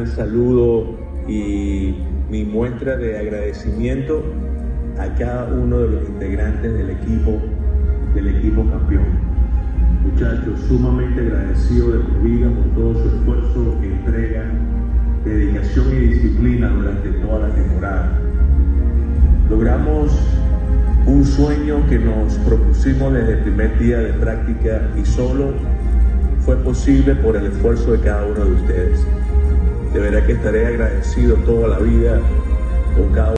Un saludo y mi muestra de agradecimiento a cada uno de los integrantes del equipo campeón. Muchachos, sumamente agradecido de por vida por todo su esfuerzo, entrega, dedicación y disciplina durante toda la temporada. Logramos un sueño que nos propusimos desde el primer día de práctica y solo fue posible por el esfuerzo de cada uno de ustedes. De verdad que estaré agradecido toda la vida con cada uno.